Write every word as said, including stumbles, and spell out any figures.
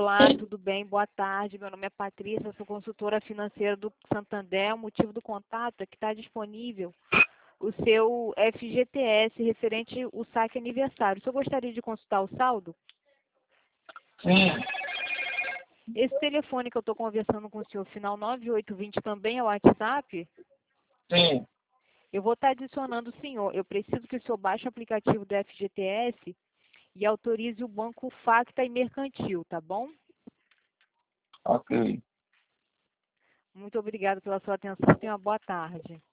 Olá, tudo bem? Boa tarde. Meu nome é Patrícia, sou consultora financeira do Santander. O motivo do contato é que está disponível o seu F G T S referente ao saque aniversário. O senhor gostaria de consultar o saldo? Sim, Esse telefone que eu estou conversando com o senhor, final nove oito dois zero, também é o WhatsApp? sim. Eu vou estar adicionando o senhor. Eu preciso que o senhor baixe o aplicativo do F G T S e autorize o banco Facta e Mercantil, tá bom? Ok. Muito obrigada pela sua atenção. Tenha uma boa tarde.